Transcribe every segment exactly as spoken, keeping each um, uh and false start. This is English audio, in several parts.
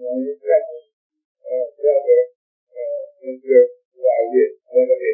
one of your precious uh, brother, uh, Mister Wiley, Benedict.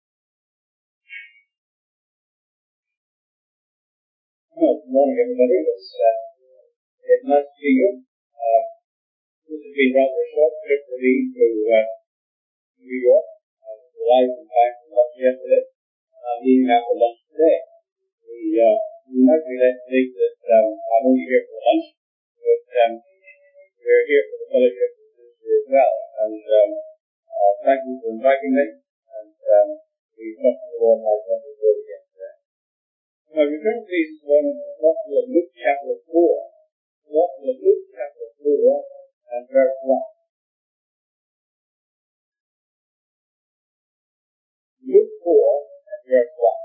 Well, good morning, everybody. It's, uh, it's nice to see you. Uh, this has been rather a short trip for me to uh, New York. I arrived in fact lunch yesterday. I'm eating after lunch today. We, uh, you might be led to think that um, I'm only here for lunch, but um, we're here for the fellowship as well. And um, uh, thank you for inviting me. And um, we trust the Lord has nothing to do again today. Now, return please to the Gospel of Luke chapter four. Gospel of Luke chapter four and verse one. Luke four and verse one.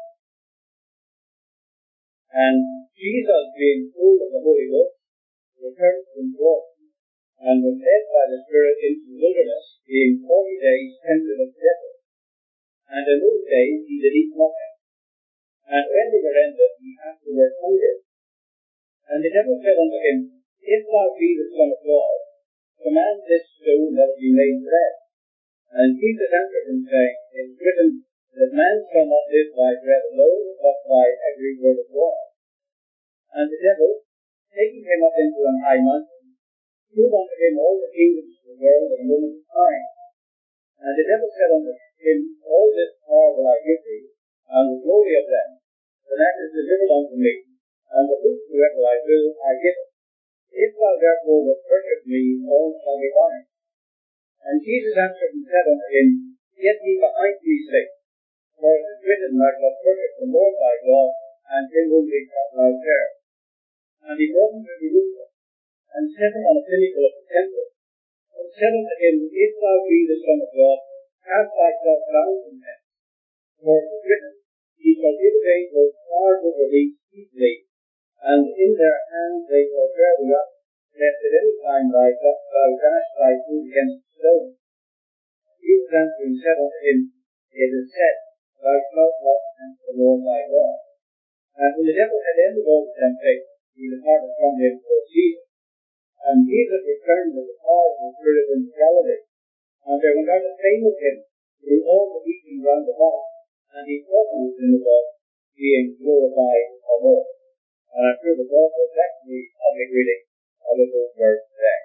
And Jesus, being full of the Holy Ghost, returned from Jordan, and was led by the Spirit into the wilderness, being forty days tempted of the devil. And in those days he did eat nothing. And when they were ended, he afterward hungered. And the devil said unto him, If thou be the Son of God, command this stone that it be made bread. And Jesus answered him, saying, It is written, that man shall not live by bread alone, but by every word of God. And the devil, taking him up into an high mountain, shewed unto him all the kingdoms of the world in a moment's time. And the devil said unto him, All this power will I give thee, and the glory of them, for that is delivered unto me, and the whosoever I will I give it. If thou therefore wilt worship me, all shall be thine. And Jesus answered and said unto him, Get thee behind me, Satan, for it is written, Thou shalt worship the Lord thy God, and him only shalt thou serve. And he brought him to Jerusalem, and set him on a pinnacle of the temple, and said unto him, If thou be the Son of God, cast thyself down from hence. For it is written, He shall give his angels charge over thee to keep thee, and in their hands they shall bear thee up, lest at any time thou dash thy foot against the stone. Jesus answering said unto him, It is said, Thou shalt not tempt the Lord thy God. And when the devil had ended all the temptation, he departed from him for a season. And Jesus returned with the power of the Spirit into Galilee. And there went out a fame of him through all the region round about, and he taught in the synagogue, being glorified of all. And I'm sure the God will bless me of a reading of the whole verse today.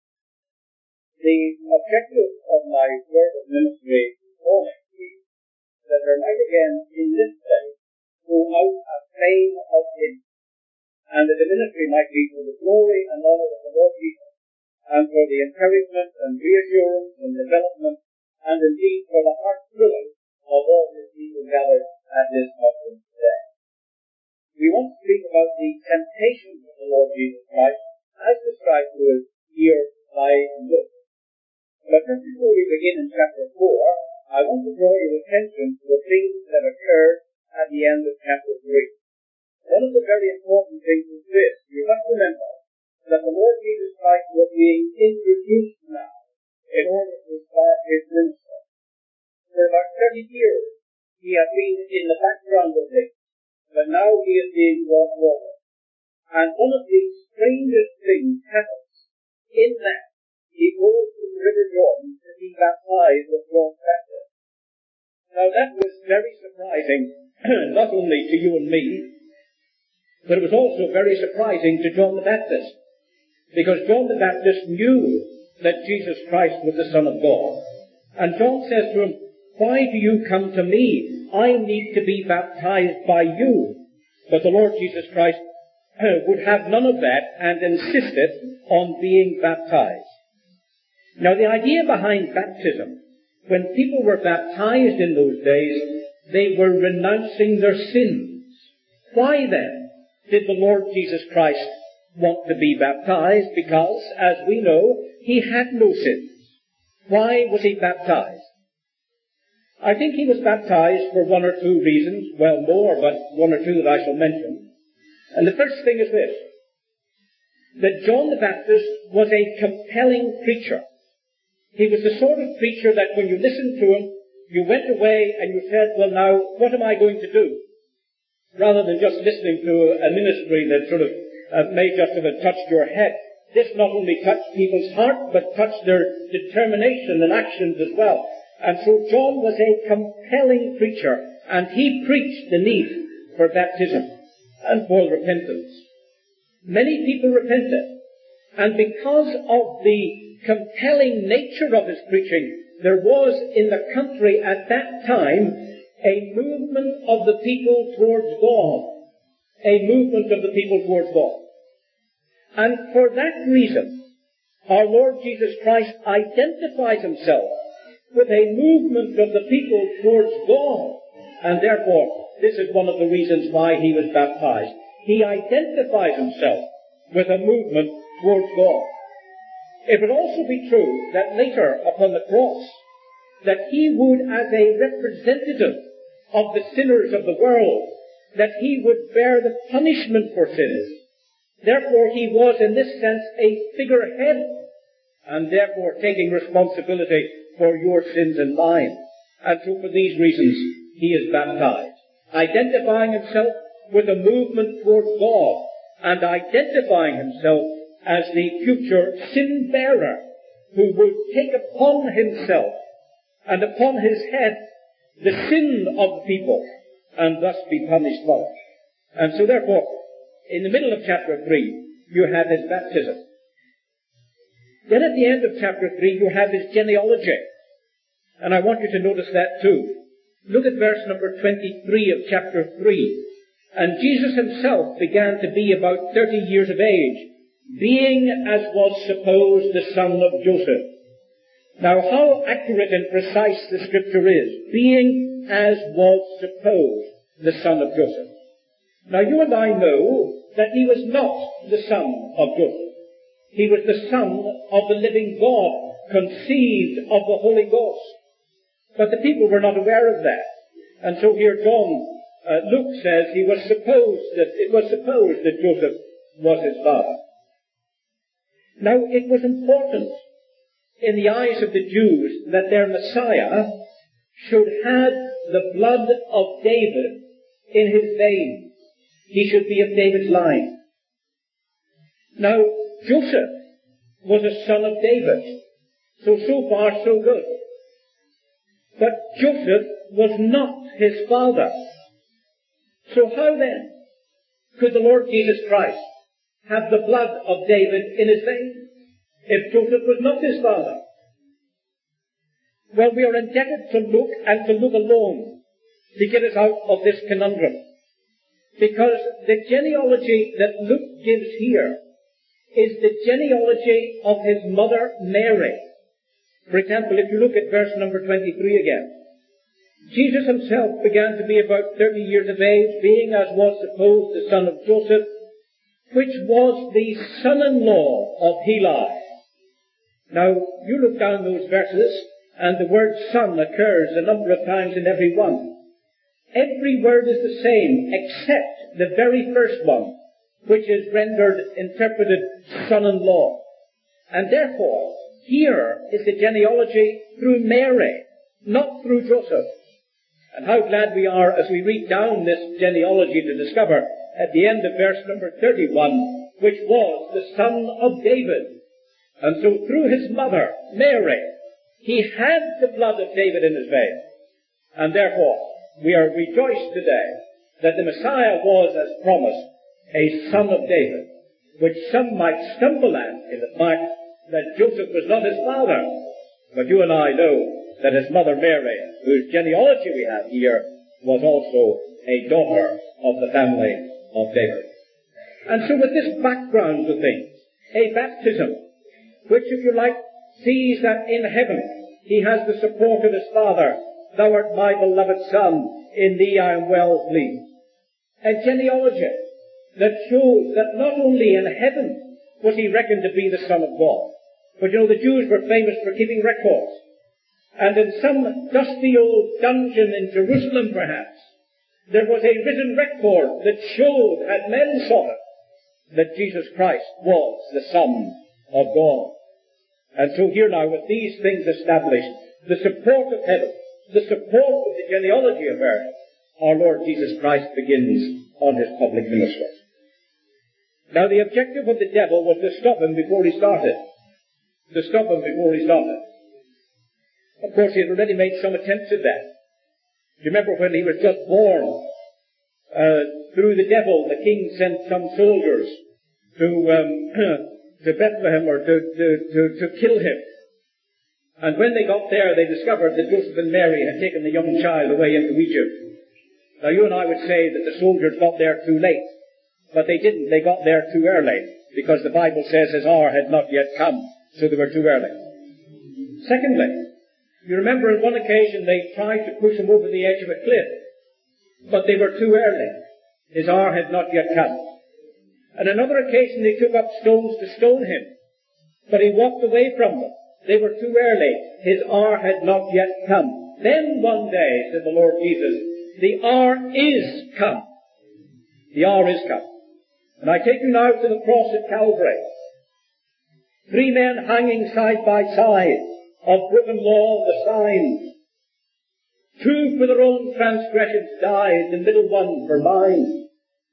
The objective of my word of ministry this morning is that there might again in this day go out a fame of him, and that the ministry might be for the glory and honour of the Lord Jesus, and for the encouragement and reassurance and development, and indeed for the heart thrilling of all the people gathered at this conference today. We want to speak about the temptations of the Lord Jesus Christ, as described to us here by Luke. But just before we begin in chapter four, I want to draw your attention to the things that occurred at the end of chapter three. One of the very important things is this. You must remember that the Lord Jesus Christ was being introduced now in order to start his ministry. For about thirty years, he had been in the background of things, but now he is being brought forward. And one of the strangest things happens in that he goes to the River Jordan to be baptized with John the Baptist. Now that was very surprising, not only to you and me, but it was also very surprising to John the Baptist, because John the Baptist knew that Jesus Christ was the Son of God. And John says to him, Why do you come to me? I need to be baptized by you. But the Lord Jesus Christ would have none of that and insisted on being baptized. Now the idea behind baptism, when people were baptized in those days, they were renouncing their sins. Why then did the Lord Jesus Christ want to be baptized? Because, as we know, he had no sins. Why was he baptized? I think he was baptized for one or two reasons, well more, but one or two that I shall mention. And the first thing is this, that John the Baptist was a compelling preacher. He was the sort of preacher that when you listened to him, you went away and you said, well now, what am I going to do? Rather than just listening to a ministry that sort of uh, may just have touched your head. this not only touched people's heart, but touched their determination and actions as well. And so John was a compelling preacher, and he preached the need for baptism and for repentance. Many people repented, and because of the compelling nature of his preaching, there was in the country at that time a movement of the people towards God. A movement of the people towards God. And for that reason, our Lord Jesus Christ identifies himself with a movement of the people towards God. And therefore, this is one of the reasons why he was baptized. He identifies himself with a movement towards God. It would also be true that later upon the cross, that he would, as a representative of the sinners of the world, that he would bear the punishment for sins. Therefore, he was, in this sense, a figurehead, and therefore taking responsibility for your sins and mine. And so for these reasons, he is baptized, identifying himself with a movement towards God, and identifying himself as the future sin-bearer who would take upon himself and upon his head the sin of the people, and thus be punished for it. And so therefore, in the middle of chapter three, you have his baptism. Then at the end of chapter three, you have his genealogy. And I want you to notice that too. Look at verse number twenty-three of chapter three. And Jesus himself began to be about thirty years of age, being, as was supposed, the son of Joseph. Now, how accurate and precise the scripture is, being, as was supposed, the son of Joseph. Now, you and I know that he was not the son of Joseph. He was the son of the living God, conceived of the Holy Ghost. But the people were not aware of that. And so here John, uh, Luke says he was supposed that, it was supposed that Joseph was his father. Now, it was important in the eyes of the Jews that their Messiah should have the blood of David in his veins. He should be of David's line. Now, Joseph was a son of David. So, so far, so good. But Joseph was not his father. So how then could the Lord Jesus Christ have the blood of David in his veins if Joseph was not his father? Well, we are indebted to Luke and to Luke alone to get us out of this conundrum. Because the genealogy that Luke gives here is the genealogy of his mother Mary. For example, if you look at verse number twenty-three again, Jesus himself began to be about thirty years of age, being, as was supposed, the son of Joseph, which was the son-in-law of Heli. Now, you look down those verses, and the word son occurs a number of times in every one. Every word is the same, except the very first one, which is rendered, interpreted, son-in-law. And therefore, here is the genealogy through Mary, not through Joseph. And how glad we are as we read down this genealogy to discover at the end of verse number thirty-one, which was the son of David. And so through his mother, Mary, he had the blood of David in his veins. And therefore, we are rejoiced today that the Messiah was, as promised, a son of David, which some might stumble at in the fact that Joseph was not his father. But you and I know that his mother Mary, whose genealogy we have here, was also a daughter of the family of David. And so with this background to things, a baptism, which, if you like, sees that in heaven he has the support of his Father. Thou art my beloved Son, in thee I am well pleased. A genealogy that shows that not only in heaven was he reckoned to be the Son of God, but you know, the Jews were famous for keeping records. And in some dusty old dungeon in Jerusalem, perhaps, there was a written record that showed, had men sought it, that Jesus Christ was the Son of God. And so here now, with these things established, the support of heaven, the support of the genealogy of earth, our Lord Jesus Christ begins on his public ministry. Now the objective of the devil was to stop him before he started. To stop him before he started. Of course, he had already made some attempts at that. Do you remember when he was just born? Uh, through the devil, the king sent some soldiers to um, to Bethlehem or to, to, to, to kill him. And when they got there, they discovered that Joseph and Mary had taken the young child away into Egypt. Now you and I would say that the soldiers got there too late. But they didn't. They got there too early. Because the Bible says his hour had not yet come. So they were too early. Secondly, you remember on one occasion they tried to push him over the edge of a cliff. But they were too early. His hour had not yet come. On another occasion they took up stones to stone him. But he walked away from them. They were too early. His hour had not yet come. Then one day, said the Lord Jesus, the hour is come. The hour is come. And I take you now to the cross at Calvary. Three men hanging side by side, of broken law the signs. Two for their own transgressions died, the middle one for mine.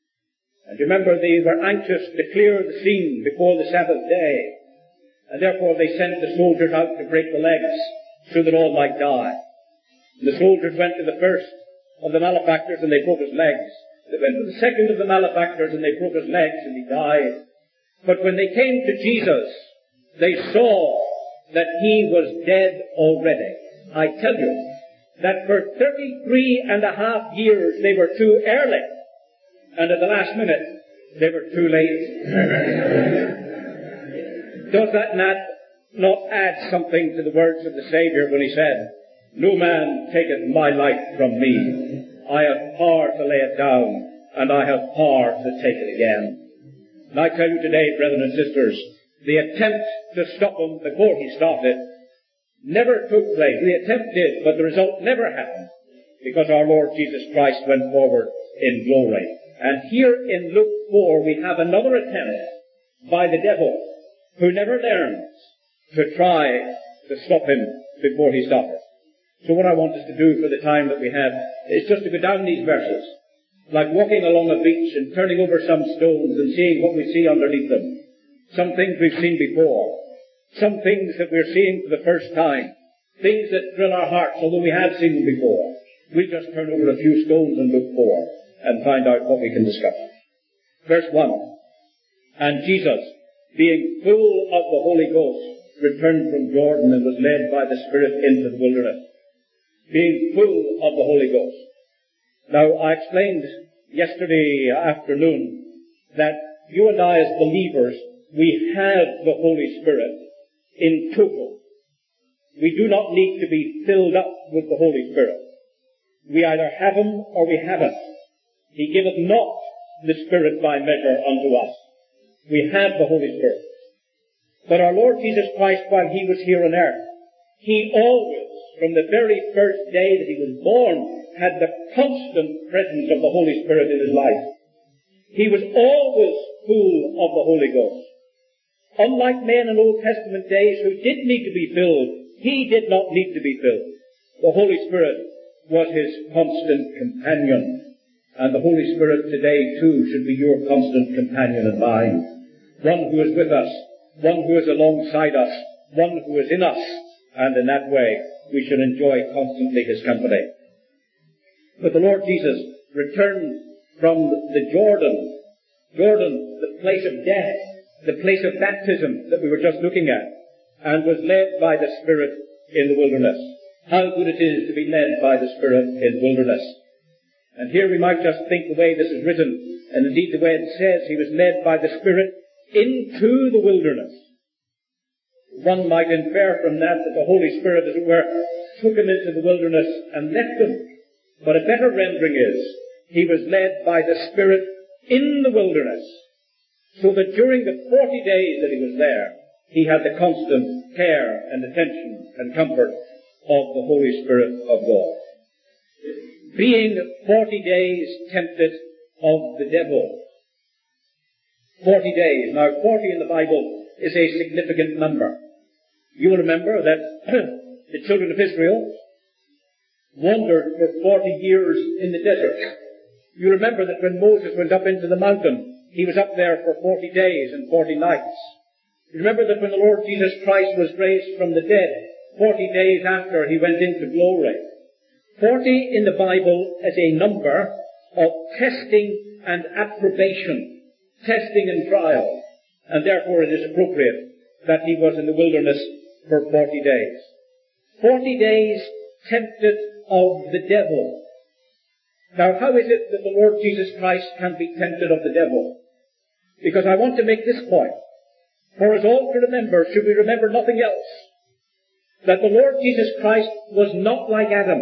And remember, they were anxious to clear the scene before the Sabbath day. And therefore they sent the soldiers out to break the legs, so that all might die. And the soldiers went to the first of the malefactors, and they broke his legs. They went to the second of the malefactors, and they broke his legs, and he died. But when they came to Jesus, they saw that he was dead already. I tell you that for thirty-three and a half years they were too early, and at the last minute they were too late. Does that not, not add something to the words of the Saviour when he said, no man taketh my life from me. I have power to lay it down, and I have power to take it again. And I tell you today, brethren and sisters, the attempt to stop him before he started never took place. The attempt did, but the result never happened, because our Lord Jesus Christ went forward in glory. And here in Luke four we have another attempt by the devil, who never learns to try to stop him before he started. So what I want us to do for the time that we have is just to go down these verses, like walking along a beach and turning over some stones and seeing what we see underneath them. Some things we've seen before. Some things that we're seeing for the first time. Things that thrill our hearts, although we have seen them before. We'll just turn over a few stones and look for and find out what we can discover. Verse one. And Jesus, being full of the Holy Ghost, returned from Jordan and was led by the Spirit into the wilderness. Being full of the Holy Ghost. Now, I explained yesterday afternoon that you and I as believers, we have the Holy Spirit in total. We do not need to be filled up with the Holy Spirit. We either have him or we haven't. He giveth not the Spirit by measure unto us. We have the Holy Spirit. But our Lord Jesus Christ, while he was here on earth, he always, from the very first day that he was born, had the constant presence of the Holy Spirit in his life. He was always full of the Holy Ghost. Unlike men in Old Testament days who did need to be filled, he did not need to be filled. The Holy Spirit was his constant companion. And the Holy Spirit today, too, should be your constant companion and mine. One who is with us, one who is alongside us, one who is in us, and in that way we should enjoy constantly his company. But the Lord Jesus returned from the Jordan, Jordan, the place of death, the place of baptism that we were just looking at, and was led by the Spirit in the wilderness. How good it is to be led by the Spirit in the wilderness. And here we might just think the way this is written, and indeed the way it says, he was led by the Spirit into the wilderness. One might infer from that that the Holy Spirit, as it were, took him into the wilderness and left him. But a better rendering is, he was led by the Spirit in the wilderness, so that during the forty days that he was there, he had the constant care and attention and comfort of the Holy Spirit of God. Being forty days tempted of the devil. Forty days. Now, forty in the Bible is a significant number. You will remember that the children of Israel wandered for forty years in the desert. You remember that when Moses went up into the mountain, he was up there for forty days and forty nights. You remember that when the Lord Jesus Christ was raised from the dead, forty days after he went into glory. Forty in the Bible is a number of testing and approbation, testing and trial, and therefore it is appropriate that he was in the wilderness for forty days. Forty days tempted of the devil. Now, how is it that the Lord Jesus Christ can be tempted of the devil? Because I want to make this point. For us all to remember, should we remember nothing else, that the Lord Jesus Christ was not like Adam.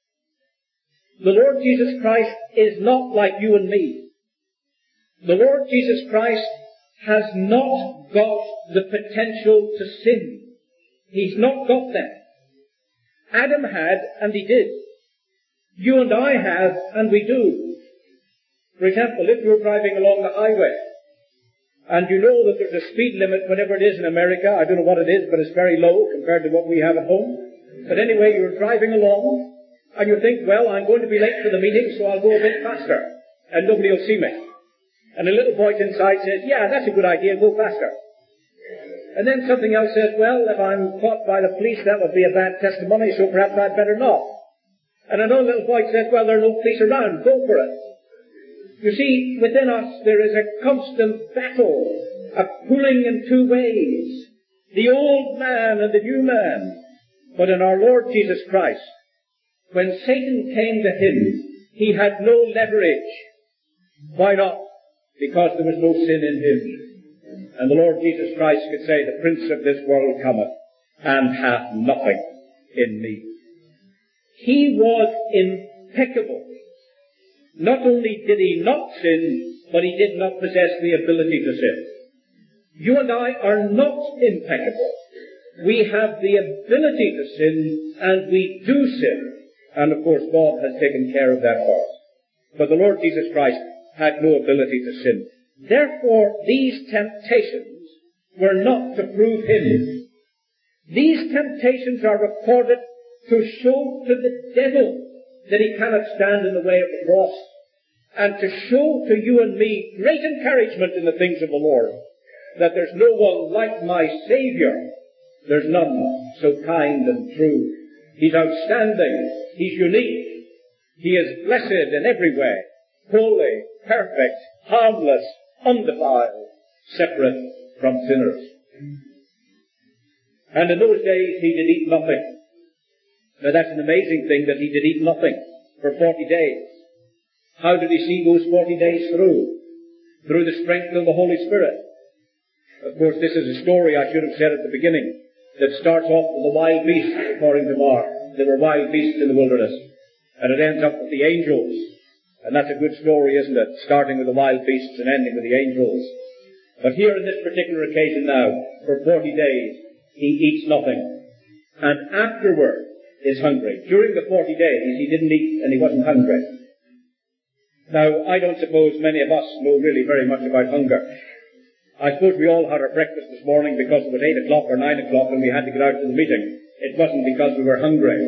The Lord Jesus Christ is not like you and me. The Lord Jesus Christ has not got the potential to sin. He's not got that. Adam had, and he did. You and I have, and we do. For example, if you're driving along the highway, and you know that there's a speed limit, whatever it is in America, I don't know what it is, but it's very low compared to what we have at home. But anyway, you're driving along, and you think, well, I'm going to be late for the meeting, so I'll go a bit faster, and nobody will see me. And a little voice inside says, yeah, that's a good idea, go faster. And then something else says, well, if I'm caught by the police, that would be a bad testimony, so perhaps I'd better not. And another little voice says, well, there are no police around, go for it. You see, within us there is a constant battle, a pulling in two ways, the old man and the new man. But in our Lord Jesus Christ, when Satan came to him, he had no leverage. Why not? Because there was no sin in him. And the Lord Jesus Christ could say, the prince of this world cometh, and hath nothing in me. He was impeccable. Not only did he not sin, but he did not possess the ability to sin. You and I are not impeccable. We have the ability to sin, and we do sin. And of course, God has taken care of that for us. But the Lord Jesus Christ had no ability to sin. Therefore, these temptations were not to prove him. These temptations are recorded to show to the devil that he cannot stand in the way of the cross, and to show to you and me great encouragement in the things of the Lord, that there's no one like my Saviour. There's none so kind and true. He's outstanding. He's unique. He is blessed in every way, holy, perfect, harmless, undefiled, separate from sinners. And in those days he did eat nothing. Now that's an amazing thing that he did eat nothing for forty days. How did he see those forty days through? Through the strength of the Holy Spirit. Of course, this is a story I should have said at the beginning that starts off with the wild beasts, according to Mark. There were wild beasts in the wilderness. And it ends up with the angels. And that's a good story, isn't it? Starting with the wild beasts and ending with the angels. But here in this particular occasion now, for forty days, he eats nothing. And afterward, is hungry. During the forty days, he didn't eat and he wasn't hungry. Now, I don't suppose many of us know really very much about hunger. I suppose we all had our breakfast this morning because it was eight o'clock or nine o'clock and we had to get out to the meeting. It wasn't because we were hungry.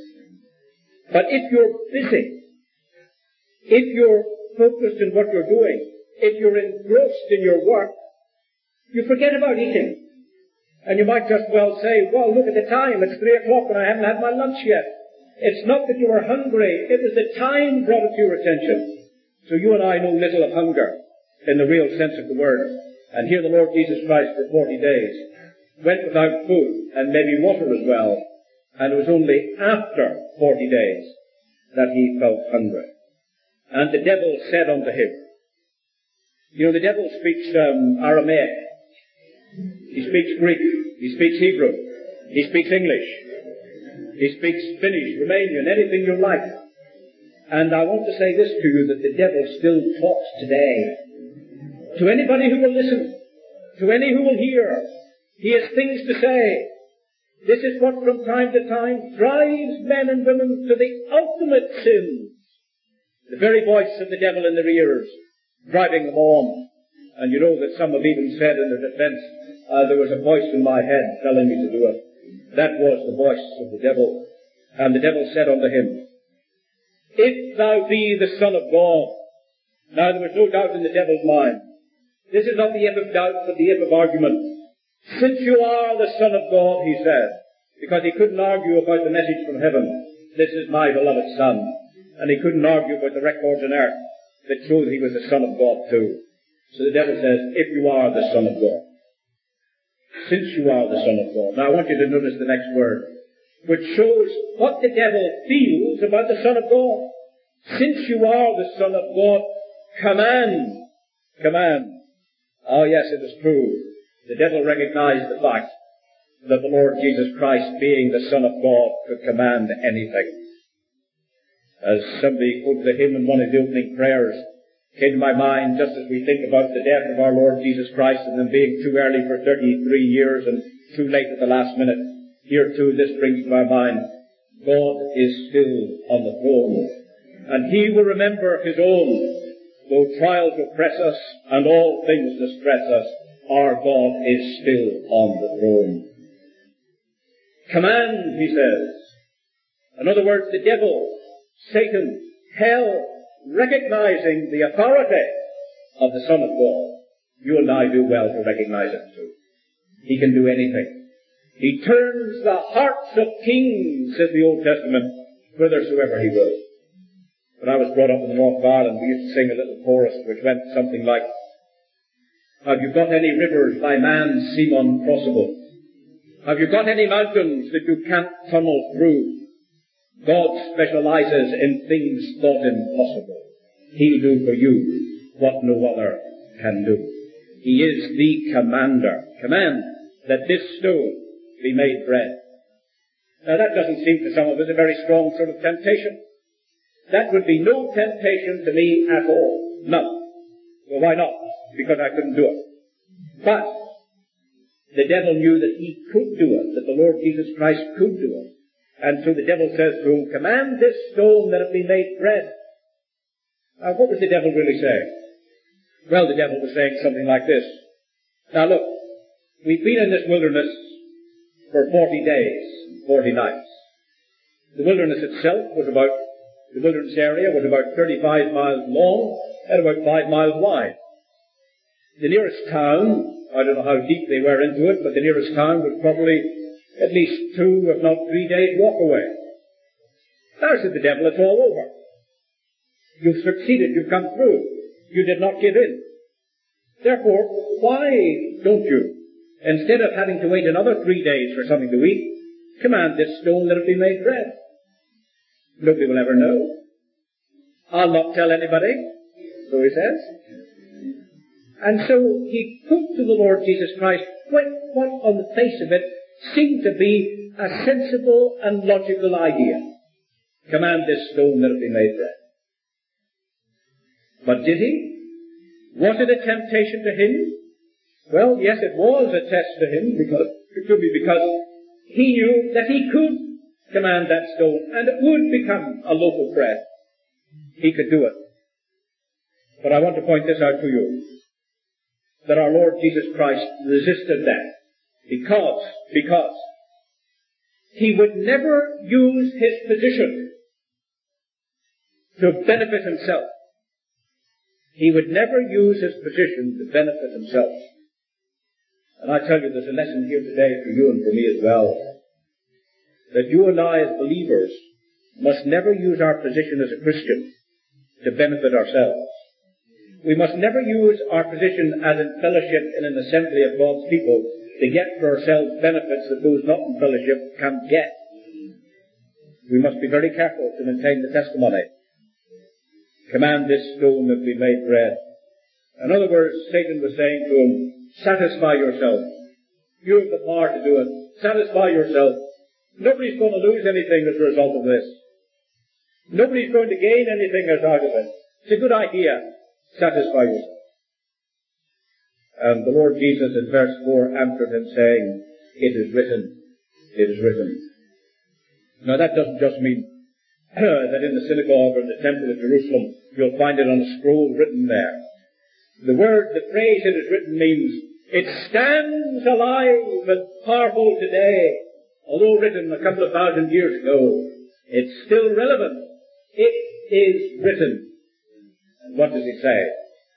But if you're busy, if you're focused in what you're doing, if you're engrossed in your work, you forget about eating. And you might just well say, well, look at the time, it's three o'clock and I haven't had my lunch yet. It's not that you were hungry, it was the time brought it to your attention. So you and I know little of hunger in the real sense of the word. And here the Lord Jesus Christ for forty days went without food and maybe water as well. And it was only after forty days that he felt hungry. And the devil said unto him, you know, the devil speaks um, Aramaic. He speaks Greek. He speaks Hebrew. He speaks English. He speaks Finnish, Romanian, anything you like. And I want to say this to you, that the devil still talks today. To anybody who will listen, to any who will hear, he has things to say. This is what from time to time drives men and women to the ultimate sins. The very voice of the devil in their ears, driving them on. And you know that some have even said in their defense, uh, there was a voice in my head telling me to do it. That was the voice of the devil. And the devil said unto him, if thou be the Son of God. Now there was no doubt in the devil's mind This is not the if of doubt, but the if of argument. Since you are the Son of God, he said, because he couldn't argue about the message from heaven, this is my beloved Son. And he couldn't argue about the records on earth that showed he was the Son of God too. So the devil says, if you are the Son of God. Since you are the Son of God. Now I want you to notice the next word, which shows what the devil feels about the Son of God. Since you are the Son of God, command. Command. Oh yes, it is true. The devil recognized the fact that the Lord Jesus Christ, being the Son of God, could command anything. As somebody quoted the hymn in one of the opening prayers, came to my mind just as we think about the death of our Lord Jesus Christ and then being too early for thirty-three years and too late at the last minute. Here too, this brings to my mind, God is still on the throne. And he will remember his own. Though trials oppress us and all things distress us, our God is still on the throne. Command, he says. In other words, the devil, Satan, hell, recognizing the authority of the Son of God. You and I do well to recognize it too. He can do anything. He turns the hearts of kings, says the Old Testament, whithersoever he will. When I was brought up in the north of Ireland, we used to sing a little chorus which went something like, have you got any rivers by man seem uncrossable? Have you got any mountains that you can't tunnel through? God specializes in things thought impossible. He'll do for you what no other can do. He is the commander. Command that this stone be made bread. Now that doesn't seem to some of us a very strong sort of temptation. That would be no temptation to me at all. None. Well, why not? Because I couldn't do it. But the devil knew that he could do it, that the Lord Jesus Christ could do it. And so the devil says to him, command this stone that it be made bread. Now what was the devil really saying? Well, the devil was saying something like this. Now look, we've been in this wilderness for forty days, forty nights. The wilderness itself was about, the wilderness area was about thirty-five miles long and about five miles wide. The nearest town, I don't know how deep they were into it, but the nearest town was probably at least two, if not three days walk away. Now, said the devil, it's all over. You've succeeded, you've come through. You did not give in. Therefore, why don't you, instead of having to wait another three days for something to eat, command this stone that it be made bread? Nobody will ever know. I'll not tell anybody, so he says. And so he put to the Lord Jesus Christ what, what on the face of it seemed to be a sensible and logical idea. Command this stone that it be made bread. But did he? Was it a temptation to him? Well, yes, it was a test to him, because it could be because he knew that he could command that stone and it would become a loaf of bread. He could do it. But I want to point this out to you, that our Lord Jesus Christ resisted that because, because he would never use his position to benefit himself. He would never use his position to benefit himself. And I tell you, there's a lesson here today for you and for me as well, that you and I as believers must never use our position as a Christian to benefit ourselves. We must never use our position as in fellowship in an assembly of God's people to get for ourselves benefits that those not in fellowship can't get. We must be very careful to maintain the testimony. Command this stone that be made bread. In other words, Satan was saying to him, satisfy yourself. You have the power to do it. Satisfy yourself. Nobody's going to lose anything as a result of this. Nobody's going to gain anything as out of it. It's a good idea. Satisfy yourself. And the Lord Jesus in verse four answered him saying, it is written, it is written. Now that doesn't just mean that in the synagogue or in the temple of Jerusalem you'll find it on a scroll written there. The word, the phrase it is written means it stands alive and powerful today. Although written a couple of thousand years ago, it's still relevant. It is written. And what does it say?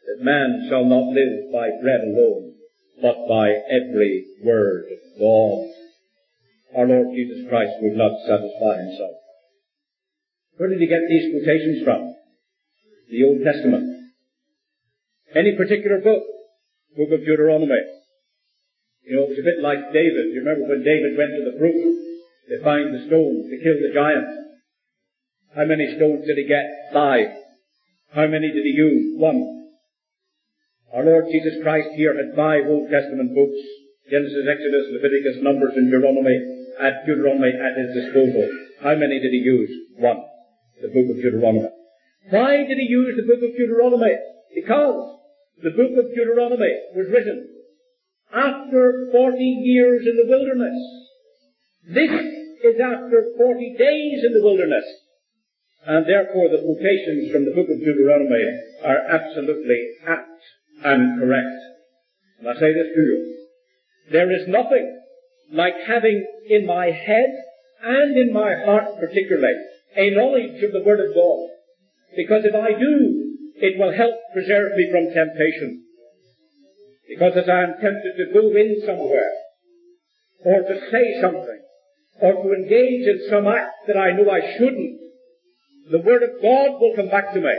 that man shall not live by bread alone, but by every word of God. Our Lord Jesus Christ would not satisfy himself. Where did he get these quotations from? The Old Testament. Any particular book? Book of Deuteronomy. You know, it was a bit like David. You remember when David went to the brook to find the stones to kill the giant? How many stones did he get? Five. How many did he use? One. Our Lord Jesus Christ here had five Old Testament books, Genesis, Exodus, Leviticus, Numbers, and Deuteronomy, at Deuteronomy at his disposal. How many did he use? One. The book of Deuteronomy. Why did he use the book of Deuteronomy? Because the book of Deuteronomy was written after forty years in the wilderness. This is after forty days in the wilderness. And therefore the quotations from the book of Deuteronomy are absolutely apt and correct. And I say this to you. There is nothing like having in my head and in my heart particularly a knowledge of the Word of God. Because if I do, it will help preserve me from temptation. Because as I am tempted to go in somewhere, or to say something, or to engage in some act that I know I shouldn't, the Word of God will come back to me,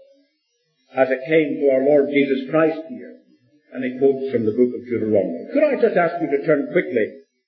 as it came to our Lord Jesus Christ here. And he quotes from the book of Deuteronomy. Could I just ask you to turn quickly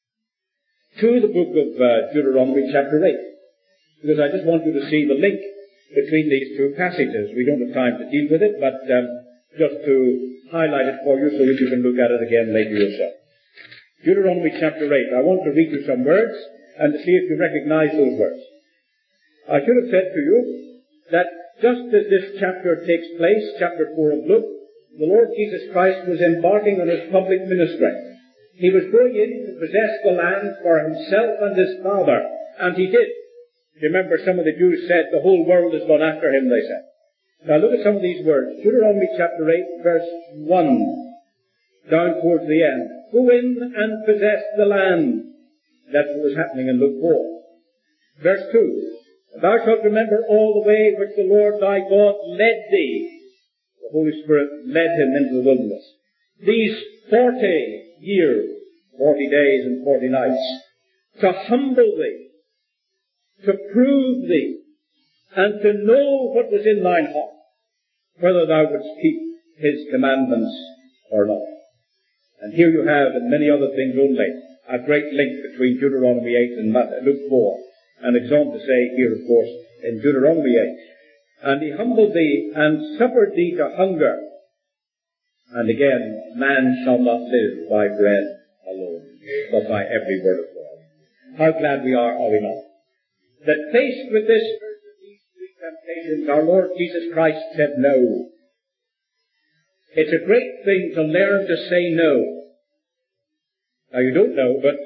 to the book of uh, Deuteronomy chapter eight? Because I just want you to see the link between these two passages. We don't have time to deal with it, but um, just to highlight it for you so that you can look at it again later yourself. Deuteronomy chapter eight. I want to read you some words and to see if you recognize those words. I should have said to you that just as this chapter takes place, chapter four of Luke, the Lord Jesus Christ was embarking on his public ministry. He was going in to possess the land for himself and his Father, and he did. Remember, some of the Jews said, the whole world has gone after him, they said. Now look at some of these words. Deuteronomy chapter eight, verse one, down towards the end. Go in and possess the land. That's what was happening in Luke four. Verse two. Thou shalt remember all the way which the Lord thy God led thee. The Holy Spirit led him into the wilderness. These forty years, forty days and forty nights, to humble thee, to prove thee, and to know what was in thine heart, whether thou wouldst keep his commandments or not. And here you have, and many other things only, a great link between Deuteronomy eight and Luke four. And it's on to say here, of course, in Deuteronomy eight, and he humbled thee and suffered thee to hunger. And again, man shall not live by bread alone, but by every word of God. How glad we are, are we not? That faced with this, these three temptations, our Lord Jesus Christ said no. It's a great thing to learn to say no. Now you don't know, but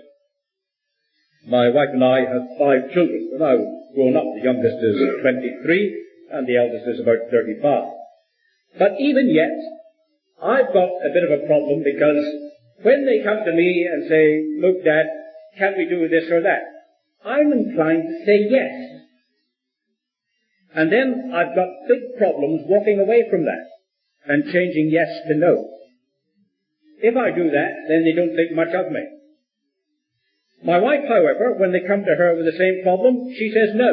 my wife and I have five children. They're now grown up. The youngest is twenty-three, and the eldest is about thirty-five. But even yet, I've got a bit of a problem, because when they come to me and say, look, Dad, can we do this or that? I'm inclined to say yes. And then I've got big problems walking away from that and changing yes to no. If I do that, then they don't think much of me. My wife, however, when they come to her with the same problem, she says no.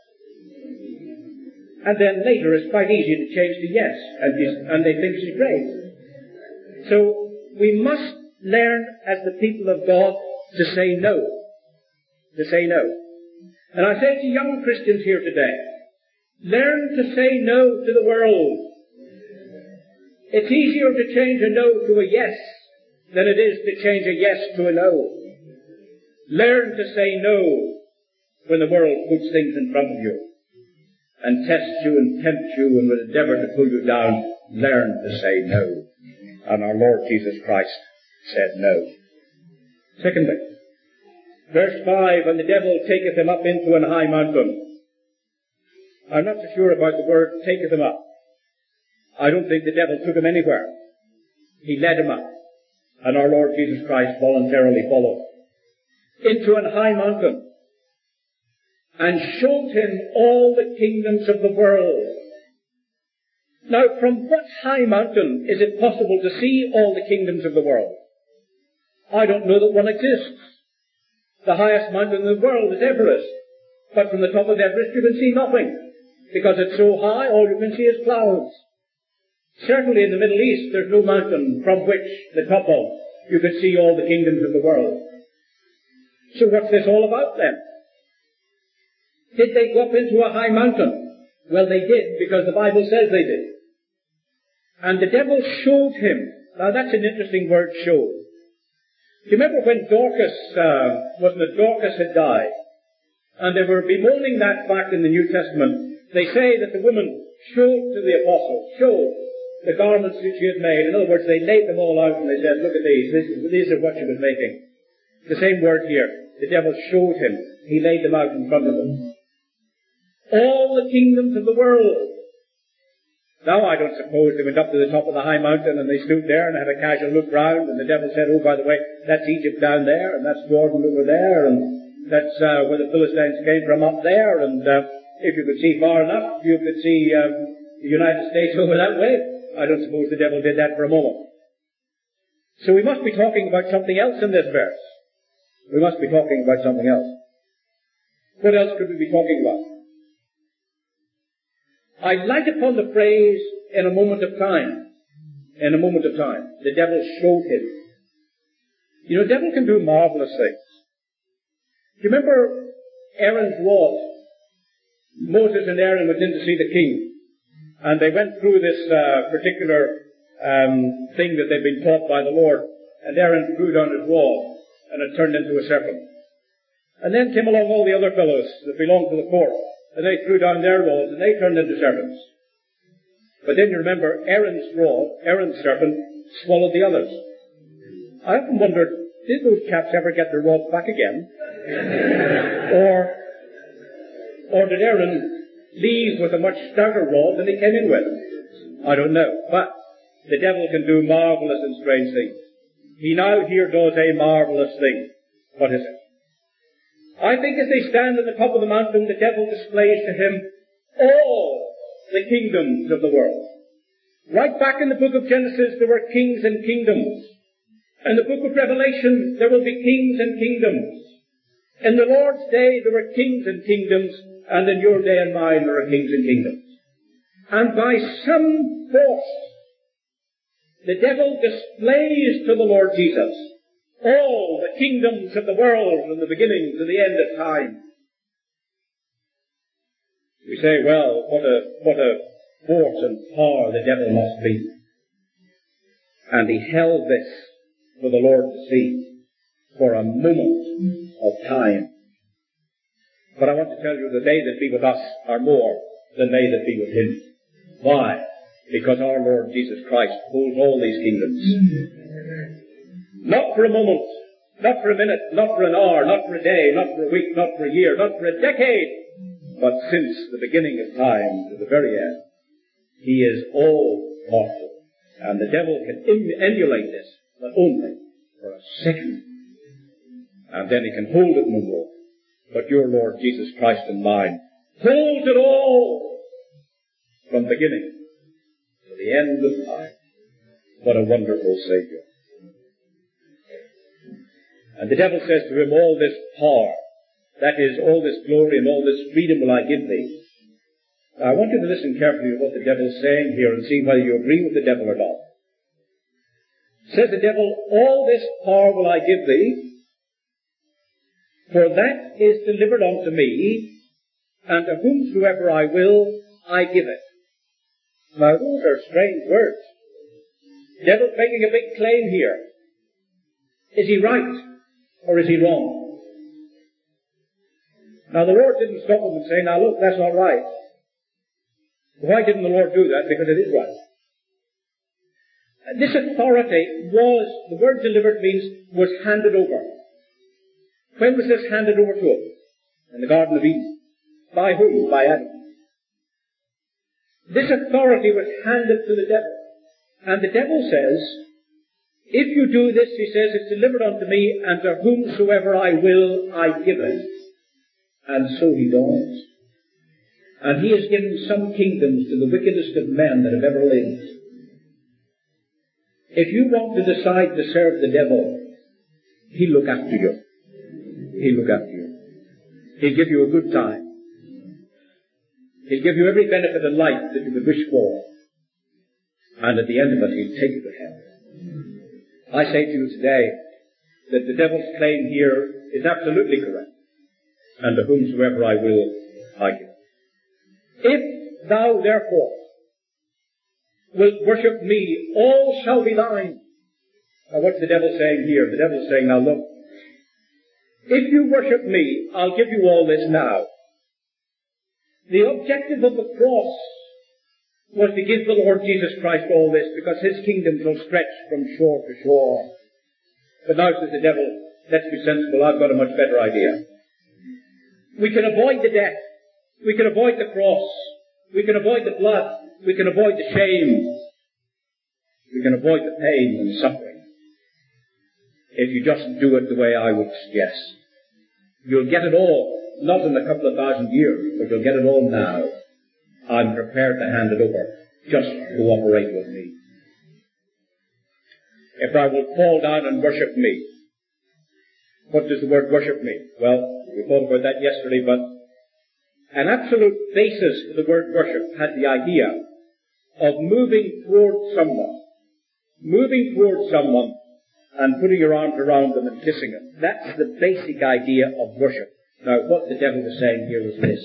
And then later it's quite easy to change to yes, and, and they think she's great. So we must learn as the people of God to say no. To say no. And I say to young Christians here today, learn to say no to the world. It's easier to change a no to a yes than it is to change a yes to a no. Learn to say no when the world puts things in front of you and tests you and tempts you and will endeavor to pull you down. Learn to say no. And our Lord Jesus Christ said no. Secondly, verse five, and the devil taketh him up into an high mountain. I'm not so sure about the word taketh him up. I don't think the devil took him anywhere. He led him up. And our Lord Jesus Christ voluntarily followed. Into an high mountain. And showed him all the kingdoms of the world. Now, from what high mountain is it possible to see all the kingdoms of the world? I don't know that one exists. The highest mountain in the world is Everest. But from the top of Everest you can see nothing. Because it's so high, all you can see is clouds. Certainly in the Middle East there's no mountain from which, the top of, you could see all the kingdoms of the world. So what's this all about then? Did they go up into a high mountain? Well, they did, because the Bible says they did. And the devil showed him. Now that's an interesting word, showed. Do you remember when Dorcas, uh, wasn't it Dorcas had died? And they were bemoaning that fact in the New Testament. They say that the woman showed to the apostles, showed the garments which she had made. In other words, they laid them all out and they said, look at these, this is, these are what she was making. The same word here. The devil showed him. He laid them out in front of them. All the kingdoms of the world. Now I don't suppose they went up to the top of the high mountain and they stood there and had a casual look round and the devil said, oh, by the way, that's Egypt down there and that's Jordan over there and that's uh, where the Philistines came from up there, and uh, if you could see far enough, you could see um, the United States over that way. I don't suppose the devil did that for a moment. So we must be talking about something else in this verse. We must be talking about something else. What else could we be talking about? I light upon the phrase, in a moment of time. In a moment of time. The devil showed him. You know, the devil can do marvelous things. Do you remember Aaron's rod? Moses and Aaron went in to see the king. And they went through this uh, particular um, thing that they'd been taught by the Lord. And Aaron threw down his rod, and it turned into a serpent. And then came along all the other fellows that belonged to the court. And they threw down their rods, and they turned into serpents. But then you remember Aaron's rod, Aaron's serpent, swallowed the others. I often wondered, did those chaps ever get their rods back again? or, or did Aaron leave with a much stouter rod than he came in with? I don't know. But the devil can do marvelous and strange things. He now here does a marvelous thing. What is it? I think as they stand at the top of the mountain, the devil displays to him all the kingdoms of the world. Right back in the book of Genesis, there were kings and kingdoms. In the book of Revelation, there will be kings and kingdoms. In the Lord's day, there were kings and kingdoms, and in your day and mine, there are kings and kingdoms. And by some force, the devil displays to the Lord Jesus all the kingdoms of the world from the beginning to the end of time. We say, well, what a, what a force and power the devil must be. And he held this for the Lord to see for a moment of time. But I want to tell you that they that be with us are more than they that be with him. Why? Because our Lord Jesus Christ holds all these kingdoms. Not for a moment, not for a minute, not for an hour, not for a day, not for a week, not for a year, not for a decade, but since the beginning of time to the very end. He is all powerful. And the devil can emulate this, but only for a second. And then he can hold it no more. But your Lord Jesus Christ and mine holds it all from beginning to the end of time. What a wonderful Savior. And the devil says to him, all this power, that is, all this glory and all this freedom will I give thee. Now, I want you to listen carefully to what the devil is saying here and see whether you agree with the devil or not. Says the devil, all this power will I give thee, for that is delivered unto me, and to whomsoever I will, I give it. Now, those are strange words. The devil's making a big claim here. Is he right? Or is he wrong? Now the Lord didn't stop him and say, now look, that's not right. Why didn't the Lord do that? Because it is right. This authority was, the word delivered means, was handed over. When was this handed over to him? In the Garden of Eden. By whom? By Adam. This authority was handed to the devil. And the devil says, if you do this, he says, it's delivered unto me, and to whomsoever I will, I give it. And so he does. And he has given some kingdoms to the wickedest of men that have ever lived. If you want to decide to serve the devil, he'll look after you. He'll look after you. He'll give you a good time. He'll give you every benefit in life that you could wish for. And at the end of it, he'll take you to hell. I say to you today that the devil's claim here is absolutely correct. And to whomsoever I will, I give. If thou therefore wilt worship me, all shall be thine. Now what's the devil saying here? The devil's saying, now look, if you worship me, I'll give you all this now. The objective of the cross was to give the Lord Jesus Christ all this, because his kingdom will stretch from shore to shore. But now says the devil, let's be sensible, I've got a much better idea. We can avoid the death. We can avoid the cross. We can avoid the blood. We can avoid the shame. We can avoid the pain and suffering. If you just do it the way I would suggest. You'll get it all, not in a couple of thousand years, but you'll get it all now. I'm prepared to hand it over. Just cooperate with me. If I will fall down and worship me. What does the word worship mean? Well, we thought about that yesterday, but an absolute basis for the word worship had the idea of moving towards someone. Moving towards someone and putting your arms around them and kissing them. That's the basic idea of worship. Now, what the devil was saying here was this.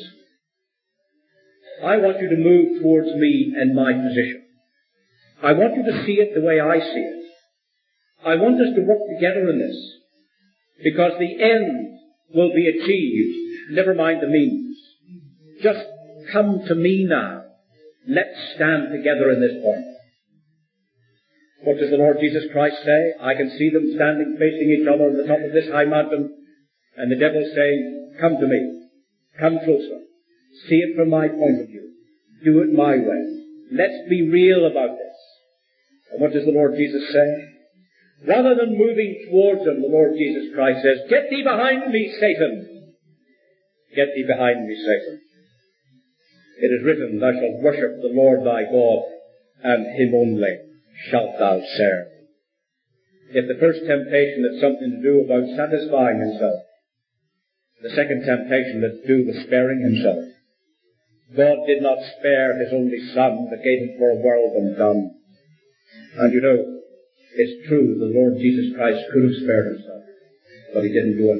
I want you to move towards me and my position. I want you to see it the way I see it. I want us to work together in this, because the end will be achieved, never mind the means. Just come to me now. Let's stand together in this point. What does the Lord Jesus Christ say? I can see them standing facing each other on the top of this high mountain, and the devil saying, come to me. Come closer. See it from my point of view. Do it my way. Let's be real about this. And what does the Lord Jesus say? Rather than moving towards him, the Lord Jesus Christ says, get thee behind me, Satan. Get thee behind me, Satan. It is written, thou shalt worship the Lord thy God, and him only shalt thou serve. If the first temptation had something to do about satisfying himself, the second temptation had to do with sparing himself. God did not spare his only Son, but gave him for a world undone. And you know, it's true, the Lord Jesus Christ could have spared himself, but he didn't do it.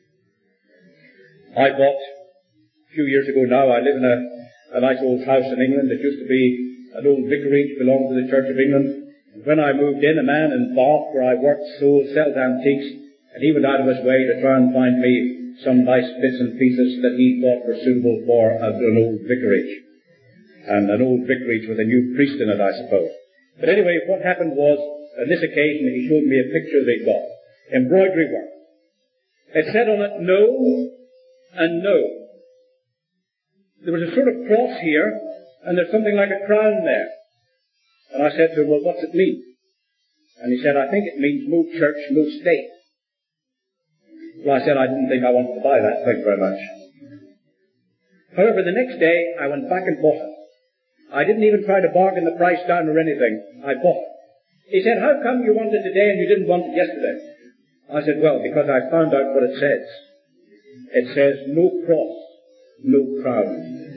I bought, a few years ago now, I live in a, a nice old house in England. It used to be an old vicarage, belonged to the Church of England. And when I moved in, a man in Bath, where I worked, sold, sold antiques, and he went out of his way to try and find me some nice bits and pieces that he thought were suitable for an old vicarage. And an old vicarage with a new priest in it, I suppose. But anyway, what happened was, on this occasion, he showed me a picture that he got. Embroidery work. It said on it, no and no. There was a sort of cross here, and there's something like a crown there. And I said to him, well, what's it mean? And he said, I think it means no church, no state. Well, I said, I didn't think I wanted to buy that. Thank you very much. However, the next day, I went back and bought it. I didn't even try to bargain the price down or anything. I bought it. He said, how come you want it today and you didn't want it yesterday? I said, well, because I found out what it says. It says, no cross, no crown.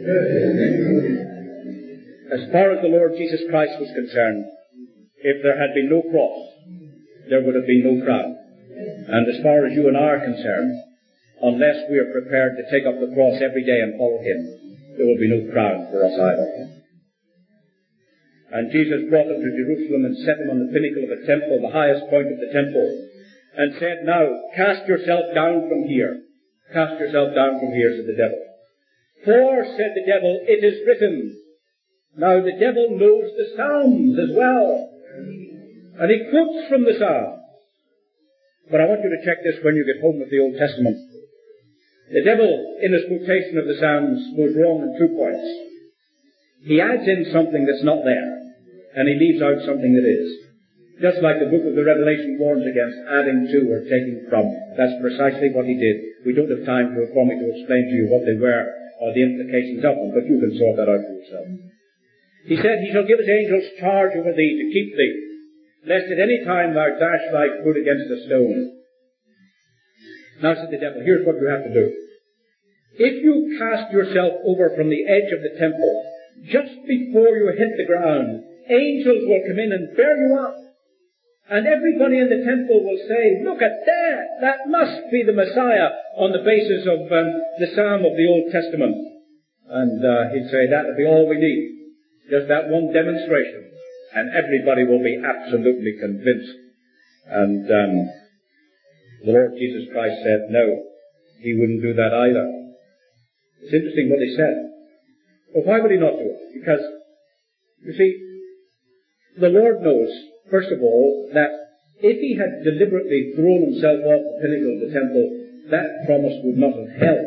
As far as the Lord Jesus Christ was concerned, if there had been no cross, there would have been no crown. And as far as you and I are concerned, unless we are prepared to take up the cross every day and follow him, there will be no crown for us either. And Jesus brought him to Jerusalem and set him on the pinnacle of the temple, the highest point of the temple, and said, now, cast yourself down from here. Cast yourself down from here, said the devil. For, said the devil, it is written. Now, the devil knows the Psalms as well. And he quotes from the Psalms. But I want you to check this when you get home with the Old Testament. The devil, in his quotation of the Psalms, goes wrong in two points. He adds in something that's not there, and he leaves out something that is. Just like the book of the Revelation warns against adding to or taking from. That's precisely what he did. We don't have time for me to explain to you what they were or the implications of them, but you can sort that out for yourself. He said, he shall give his angels charge over thee to keep thee, lest at any time thou dash thy foot against a stone. Now said the devil, here's what you have to do. If you cast yourself over from the edge of the temple, just before you hit the ground, angels will come in and bear you up. And everybody in the temple will say, look at that! That must be the Messiah, on the basis of um, the Psalm of the Old Testament. And uh, he'd say, that'll be all we need. Just that one demonstration. And everybody will be absolutely convinced. And um, the Lord Jesus Christ said, no, he wouldn't do that either. It's interesting what he said. Well, why would he not do it? Because, you see, the Lord knows, first of all, that if he had deliberately thrown himself off the pinnacle of the temple, that promise would not have held.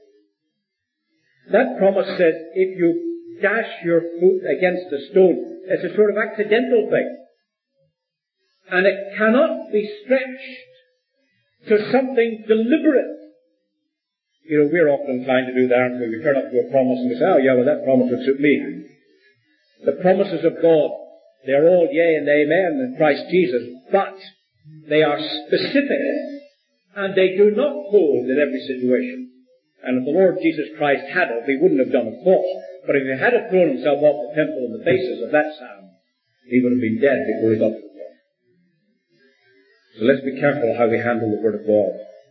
That promise says, if you dash your foot against a stone, it's a sort of accidental thing. And it cannot be stretched to something deliberate. You know, we're often inclined to do that, aren't we? We turn up to a promise and we say, oh yeah, well that promise would suit me. The promises of God, they're all yea and amen in Christ Jesus, but they are specific and they do not hold in every situation. And if the Lord Jesus Christ had it, he wouldn't have done it, of course. But if he had have thrown himself off the temple on the basis of that psalm, he would have been dead before he got to the cross. So let's be careful how we handle the Word of God.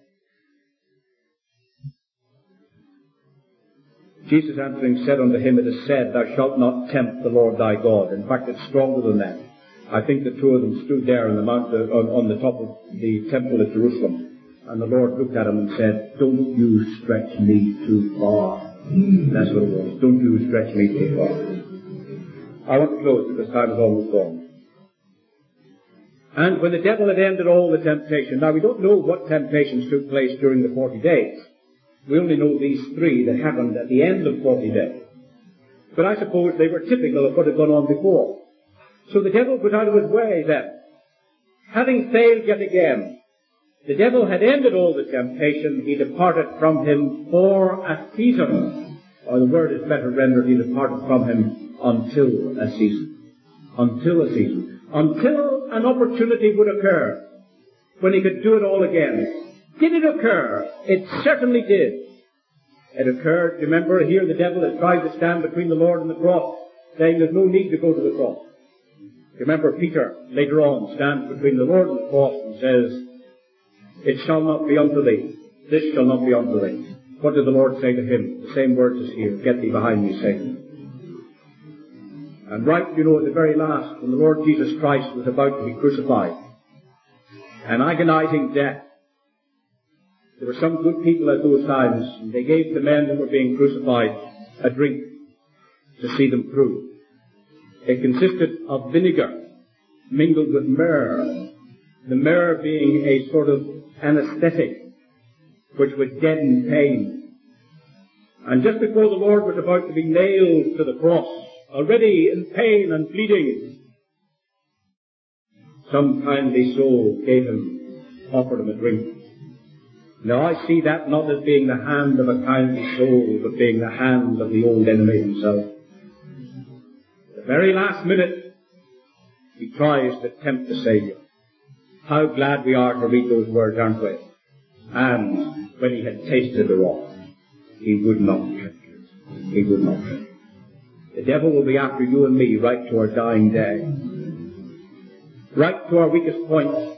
Jesus answering said unto him, it is said, thou shalt not tempt the Lord thy God. In fact, it's stronger than that. I think the two of them stood there on the mount, uh, on, on the top of the temple at Jerusalem. And the Lord looked at him and said, don't you stretch me too far. That's what it was. Don't you stretch me too far. I want to close because time is almost gone. And when the devil had ended all the temptation, now we don't know what temptations took place during the forty days. We only know these three that happened at the end of forty days. But I suppose they were typical of what had gone on before. So the devil put out of his way then. Having failed yet again, the devil had ended all the temptation, he departed from him for a season. Or the word is better rendered, he departed from him until a season. Until a season. Until an opportunity would occur when he could do it all again. Did it occur? It certainly did. It occurred, remember, here the devil had tried to stand between the Lord and the cross, saying there's no need to go to the cross. Remember, Peter, later on, stands between the Lord and the cross and says, it shall not be unto thee. This shall not be unto thee. What did the Lord say to him? The same words as here. Get thee behind me, Satan. And right, you know, at the very last, when the Lord Jesus Christ was about to be crucified, an agonizing death, there were some good people at those times, and they gave the men that were being crucified a drink to see them through. It consisted of vinegar mingled with myrrh, the myrrh being a sort of anesthetic which would deaden pain. And just before the Lord was about to be nailed to the cross, already in pain and bleeding, some kindly soul gave him, offered him a drink. Now I see that not as being the hand of a kindly soul, but being the hand of the old enemy himself. At the very last minute, he tries to tempt the Saviour. How glad we are to read those words, aren't we? And when he had tasted the wrath, he would not drink it. He would not drink it. The devil will be after you and me right to our dying day. Right to our weakest point.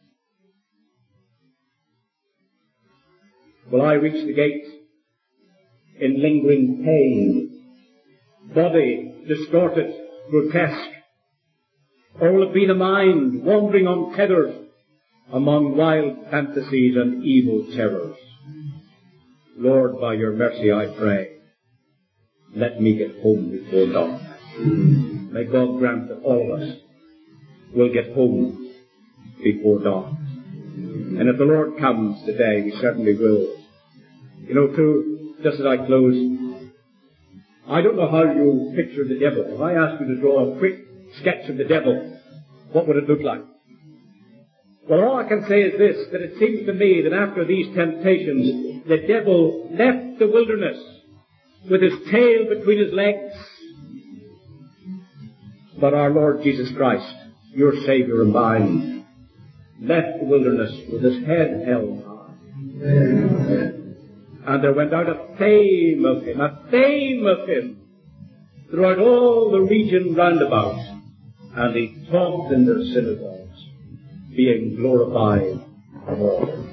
Will I reach the gate in lingering pain, body distorted, grotesque? Or will it be the mind wandering on tethers among wild fantasies and evil terrors? Lord, by your mercy I pray, let me get home before dawn. May God grant that all of us will get home before dawn. And if the Lord comes today, we certainly will. You know, too, just as I close, I don't know how you picture the devil. If I asked you to draw a quick sketch of the devil, what would it look like? Well, all I can say is this, that it seems to me that after these temptations, the devil left the wilderness with his tail between his legs. But our Lord Jesus Christ, your Savior and mine, left the wilderness with his head held high. And there went out a fame of him, a fame of him, throughout all the region round about. And he taught in their synagogues, being glorified of all.